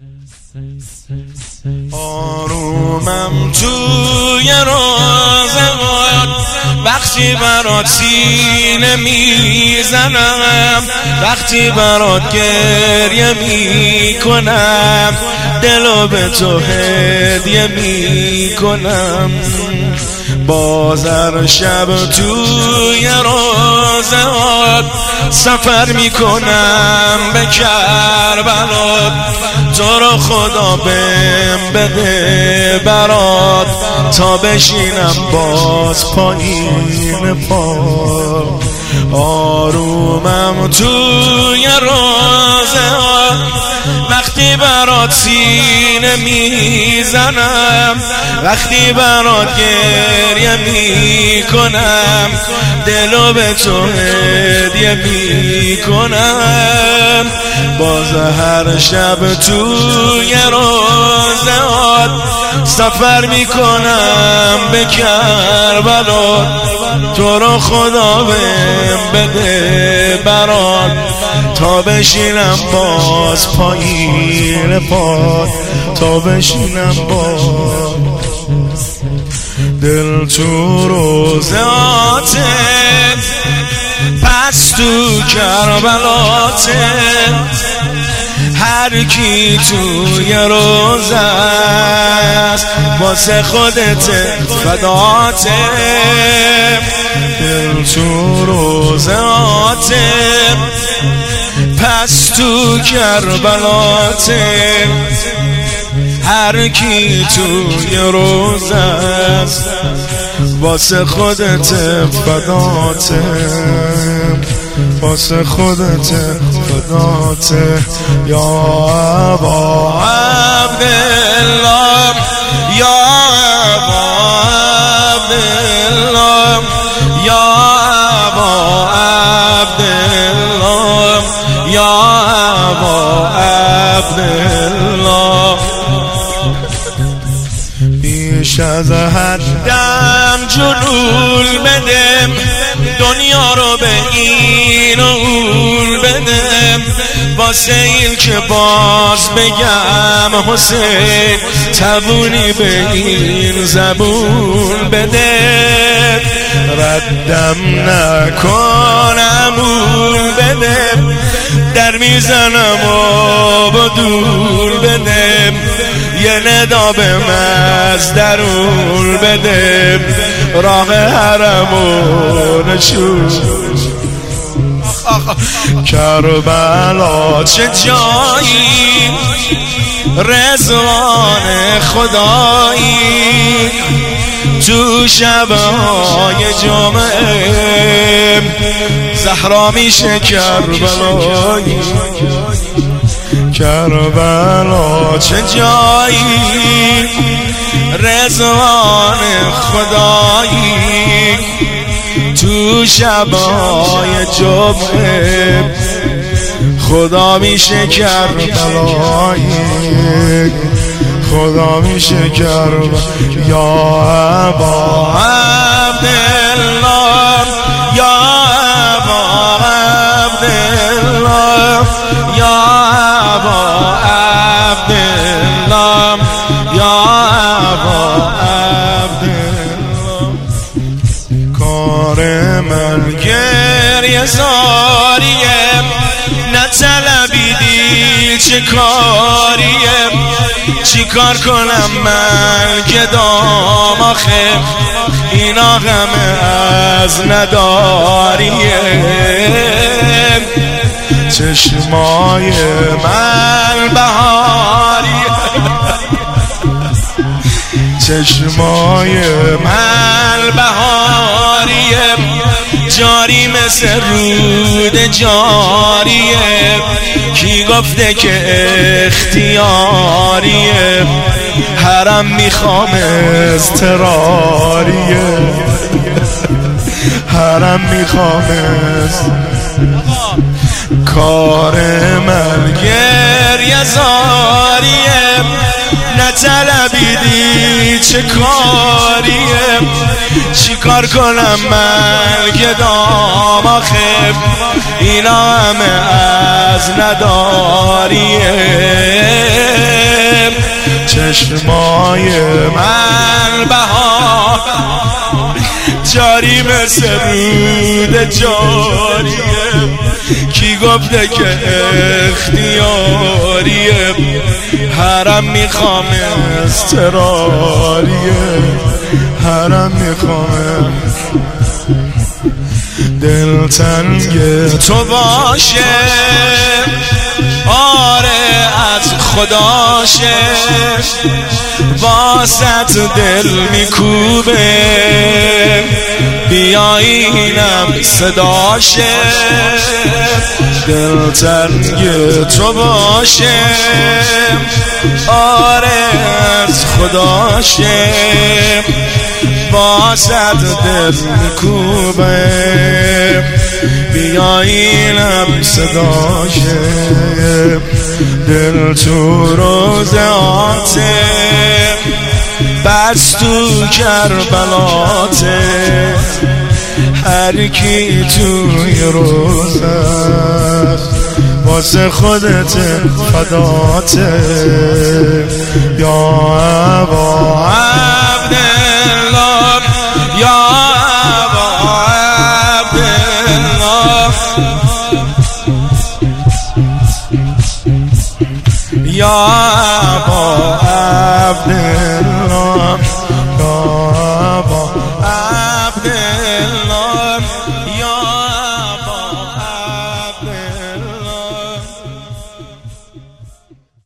آرومم توی روزگار وقتی برات سینه میزنم، وقتی برات گریه میکنم، دلو به تو هدیه میکنم. بازر شب توی روزگار سفر میکنم به کربلا، تو رو خدا بهم بده برات تا بشینم باز پایین پا. آرومم توی روزگار وقتی برات سینه میزنم، وقتی برات گریه میکنم، دلو به تو هدیه میکنم. باز هر شب توی روزگار سفر میکنم به کربلا، تو رو خدا بهم بده برات تا بشینم باز پایین پات، تا بشینم باز. دل تو روزاته پس تو کربلاته، هر کی توی روزه است واسه خودت فداته. دل تو روزاته پس تو کربلاته، هر کی توی روزه است واسه خودت فداته، واسه خودت فداته. یا ابا عبدالله، یا ابا عبدالله، یا ابا عبدالله، یا ابا عبدالله. بیش از حدم جلول بدم، دنیا رو به این و اون بدم، واسه این که باز بگم حسین تبونی به این زبون بده. ردم نکنم اون بدم، در میزنم و با دور بدم، یه ندا به از درون بده، راه حرمون نشون. کربلا چه جایی، رضوان خدایی، تو شبهای جمعه زهرا میشه کربلایی. کربلا چه جایی، رضوان خدایی، تو شبهای جمعه خدا میشه کربلایی، خدا میشه کربلا. یا ابا عبدالله، یا ابا عبدالله، یا ابا عبدالله، یا ابا عبدالله. کار من گریه زاریم، نطلبیدی چه کاریم، چی کار کنم من که دام آخه اینا غم از نداریم. چشمای من بهاریم، چشمای من بهاریم، جاری مثل رود جاریه، کی گفته که اختیاریه، حرم میخوام اضطراریه، حرم میخوام. کار من گریه زاریم، نطلبیدی چه کاریم، چی کار کنم من که دام آخه اینا همه از نداریه. چشمای من بهار جاری مثل رود جاریه کی گفته که اختیاریه حرم میخوام استراریه حرم میخوام دلتنگ تو باشه آره از خداشه واسط دل میکوبه بیایینم صداشه دلتنگ تو باشه آره از خداشه واسط دل میکوبه بیایینم صداشه دل تو روزاته بس تو کربلاته هر کی توی روزه واسه خودت فداته یا ابا